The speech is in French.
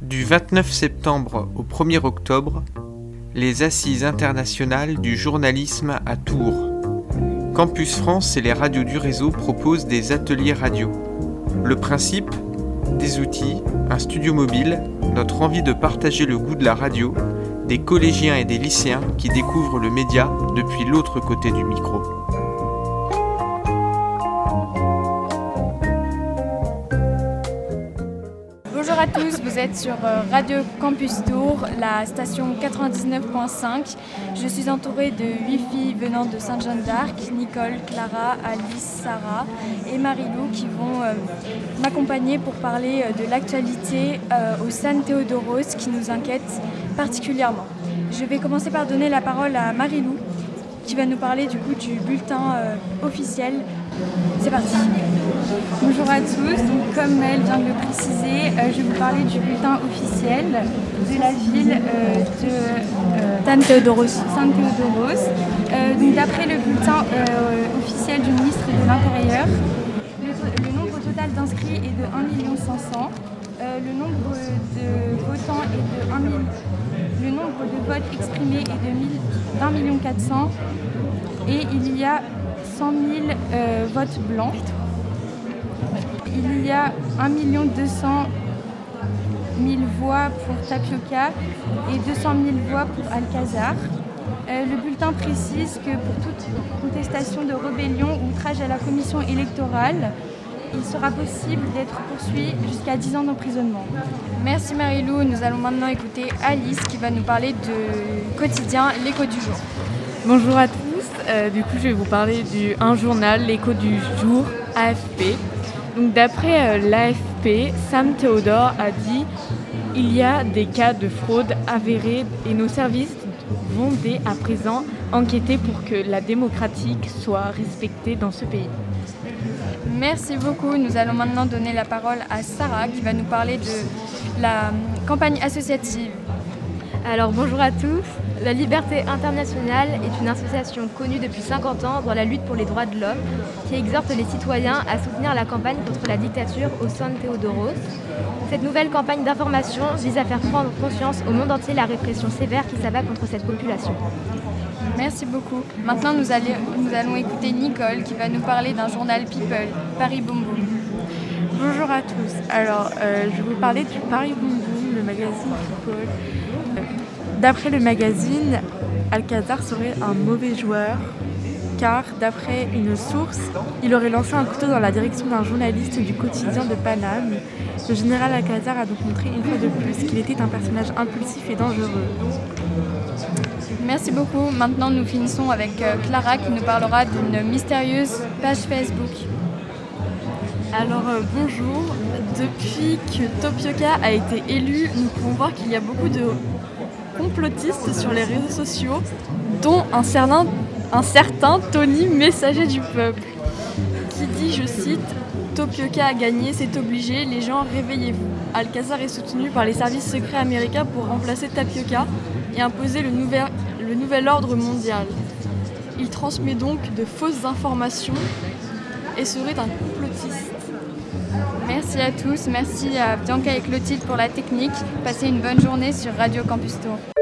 Du 29 septembre au 1er octobre, les Assises internationales du journalisme à Tours. Campus France et les radios du réseau proposent des ateliers radio. Le principe ? Des outils, un studio mobile, notre envie de partager le goût de la radio, des collégiens et des lycéens qui découvrent le média depuis l'autre côté du micro. Bonjour à tous, vous êtes sur Radio Campus Tours, la station 99.5. Je suis entourée de 8 filles venant de Sainte-Jeanne d'Arc, Nicole, Clara, Alice, Sarah et Marie-Lou qui vont m'accompagner pour parler de l'actualité au San Théodoros qui nous inquiète particulièrement. Je vais commencer par donner la parole à Marie-Lou qui va nous parler du bulletin officiel. C'est parti. Bonjour à tous, donc comme Maëlle vient de le préciser, je vais vous parler du bulletin officiel de la ville de San Théodoros. Donc d'après le bulletin officiel du ministre de l'Intérieur, le nombre total d'inscrits est de 1 500 000, le nombre de votants est de 1 000, le nombre de votes exprimés est de 1 400 000 et il y a 100 000 votes blancs. Il y a 1 200 000 voix pour Tapioca et 200 000 voix pour Alcazar. Le bulletin précise que pour toute contestation de rébellion ou outrage à la commission électorale, il sera possible d'être poursuivi jusqu'à 10 ans d'emprisonnement. Merci Marie-Lou, nous allons maintenant écouter Alice qui va nous parler du quotidien L'Écho du jour. Bonjour à tous, je vais vous parler un journal, L'Écho du jour, AFP. Donc, d'après l'AFP, Sam Théodore a dit il y a des cas de fraude avérés et nos services vont dès à présent enquêter pour que la démocratie soit respectée dans ce pays. Merci beaucoup. Nous allons maintenant donner la parole à Sarah qui va nous parler de la campagne associative. Alors bonjour à tous. La Liberté Internationale est une association connue depuis 50 ans dans la lutte pour les droits de l'homme qui exhorte les citoyens à soutenir la campagne contre la dictature au San Théodoros. Cette nouvelle campagne d'information vise à faire prendre conscience au monde entier la répression sévère qui s'abat contre cette population. Merci beaucoup. Maintenant, nous allons écouter Nicole qui va nous parler d'un journal People, Paris Boom Boom. Bonjour à tous. Alors, je vais vous parler du Paris Boom Boom, le magazine People. D'après le magazine, Alcazar serait un mauvais joueur car, d'après une source, il aurait lancé un couteau dans la direction d'un journaliste du quotidien de Paname. Le général Alcazar a donc montré une fois de plus qu'il était un personnage impulsif et dangereux. Merci beaucoup. Maintenant, nous finissons avec Clara qui nous parlera d'une mystérieuse page Facebook. Alors bonjour, depuis que Tapioca a été élu, nous pouvons voir qu'il y a beaucoup de complotistes sur les réseaux sociaux, dont un certain Tony, messager du peuple, qui dit, je cite, Tapioca a gagné, c'est obligé, les gens réveillez-vous. Alcazar est soutenu par les services secrets américains pour remplacer Tapioca et imposer le nouvel ordre mondial. Il transmet donc de fausses informations et serait un complotiste. Merci à tous, merci à Bianca et Clotilde pour la technique. Passez une bonne journée sur Radio Campus Tours.